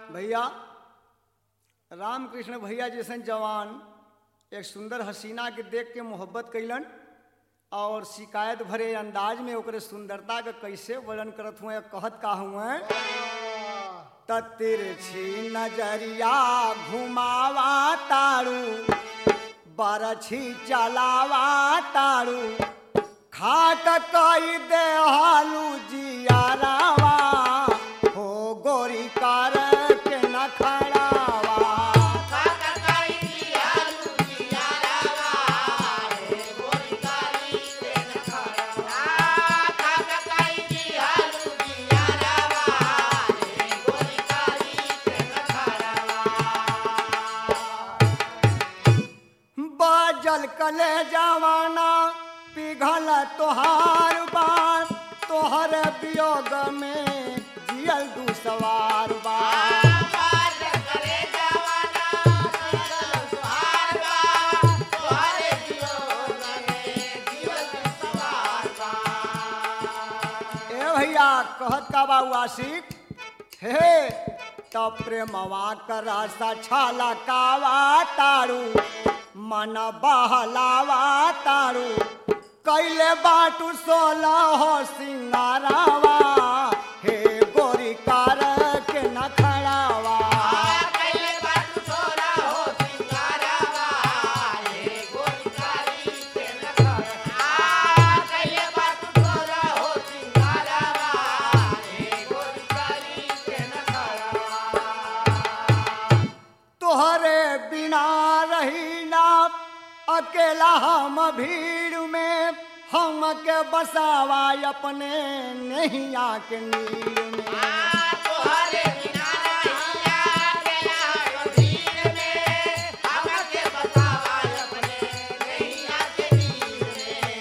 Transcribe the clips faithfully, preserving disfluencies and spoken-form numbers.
भैया रामकृष्ण भैया जैसन जवान एक सुंदर हसीना के देख के मोहब्बत कैलन और शिकायत भरे अंदाज में ओकरे सुंदरता के कैसे वर्णन करत हुए कहत का हुए तिरछी नजरिया घुमावा तारू बरछी चलावा तारू खाक कई दे हालू जियारावा हो गोरी कार के न खड़ावा खाक कई दियालू जियारावा हे गोरी कारी के न खड़ावा खाक कई दियालू जियारावा हे गोरी कारी के न खड़ावा बाजल कले जवाना पिघल तोहार बार तोहर वियोग में जियल दू सवार बार ए भैया कहत का बाबू आशिक हे तब प्रेमवा का रास्ता छाला कावा तारू मन बहलावा तारू कैले बाटू सोला हो सिंगारावा हे गोरी कार के न खड़ावा कैले बाटू सोला हो सिंगारावा हे गोरी कारी के न खड़ावा कैले बाटू सोला हो सिंगारावा हे गोरी कारी के न खड़ावा तोहरे बिना रही ना अकेला हम भीड़ में हम के बसावा अपने नहीं आके नीर में तोहरे बिना रहिया अकेला भीड़ में हम के बसावा अपने नहीं आके नीर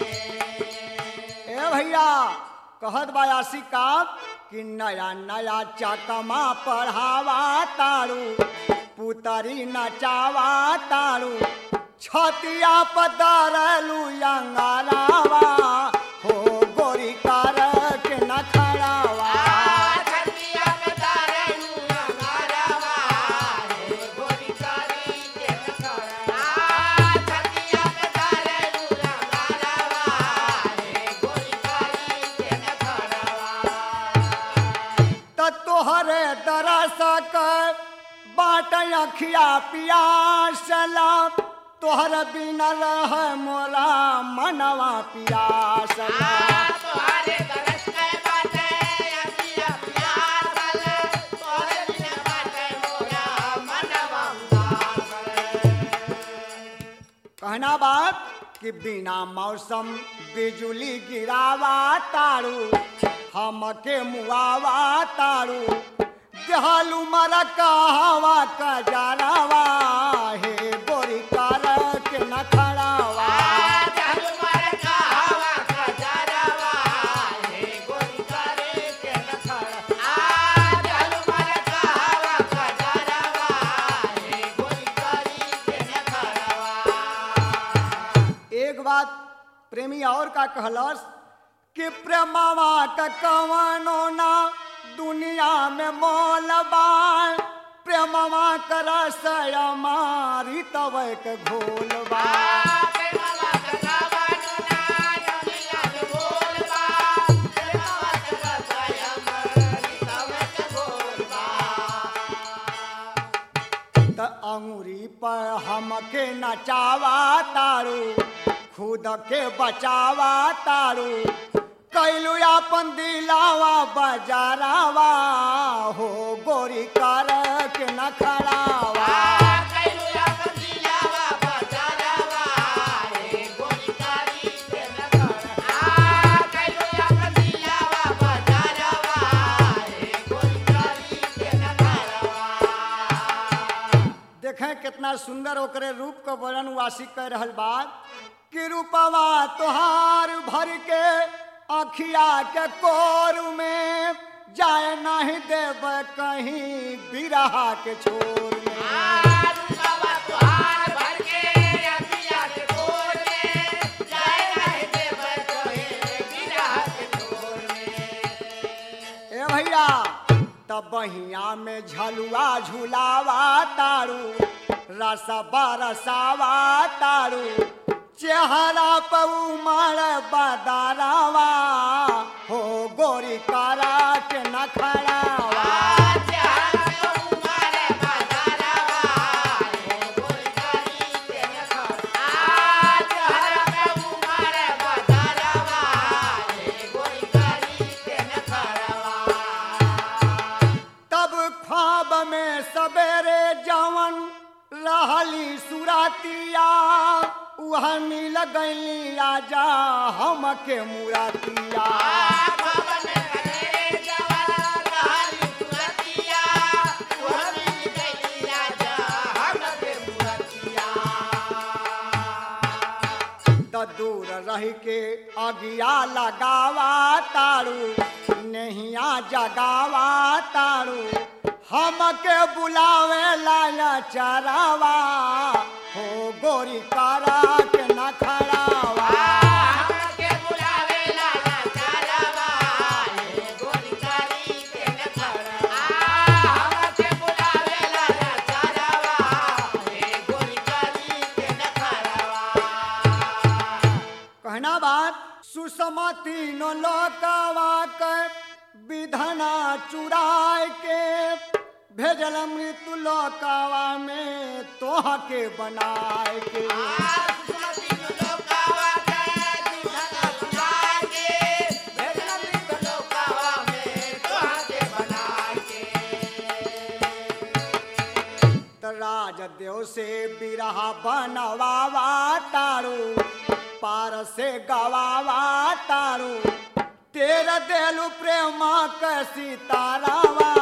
में ए भैया कहत बा आशिक का कि नया नया चकमा पढ़ावा तारू पुतरी नचावा तारू छतिया पदारलू अंगारावा हो गोरी कार के न खड़ावा छतिया पदारलू अंगारावा हे गोरी कारी के न खड़ावा छतिया पदारलू अंगारावा हे गोरी कारी के न खड़ावा त तोहरे दरस कर बाट अखिया पियासला तोहर बिना रह मोरा मनवा पियासला तोहरे दरस के बाटे अखिया पियासला तोहरे बिना बाटे मोरा मनवा पियासला कहना बात कि बिना मौसम बिजुली गिरावा तारू हमके मुआवा तारू देहालू मरा कहवा का जारावा हे गोरी कार के न खड़ावा देहालू मरा कहवा का जारावा हे गोरी कार के न खड़ावा देहालू मरा कहवा का जारावा हे गोरी कार के न खड़ावा एक बात प्रेमी और का कहलस कि प्रेमवा का कवनो ना दुनिया में मोलबा प्रेमवा कर मारी तब के घोलबा प्रेमवा कर दुनिया में मोलबा प्रेमवा कर मारी तब के घोलबा त अंगूरी पर हमके नचावा तारू खुद के बचावा तारू कैलू अपन दिलावा बजारावा हो गोरी कार के न खड़ावा कैलू अपन दिलावा बजारावा हे गोरी कारी के न खड़ावा कैलू अपन दिलावा बजारावा हे गोरी कारी के न खड़ावा देखें कितना सुंदर ओकरे रूप का वर्णन वासिक कर रहल बा कि रूपवा तोहार भर के अखिया के कोर में जाए नहीं देव कहीं बिरहा के छोर में रूपवा तोहार भर के अखिया के कोर में जाए नहीं देव कहीं बिरहा के छोर में ए भैया तब बहिया में झलुआ झुलावा तारू रस बरसावा तारू चेहरा पे उमर बदरावा हो गोरी करा के नखरावा में सवेरे जवन रहली सुरातिया वह मिल गई आजा हमके मुरातिया दूर रह के अगिया लगावा तारू नहिया जगावा तारू हमके बुलावे लाया चरावा हो गोरी करा के न खड़ावा हमके बुलावे लाया चरावा हे गोरी करी के न खड़ावा हमके बुलावे लाया चरावा हे गोरी करी के न खड़ावा कहना बात सुसमति न लोकवा के विधना चुराए के भेजल मृत्यु लोकावा में तोह के बनाए के राज देव से बिरहा बनवावा तारू पार से गवावा तारू तेरा देलु प्रेमा का सीतारावा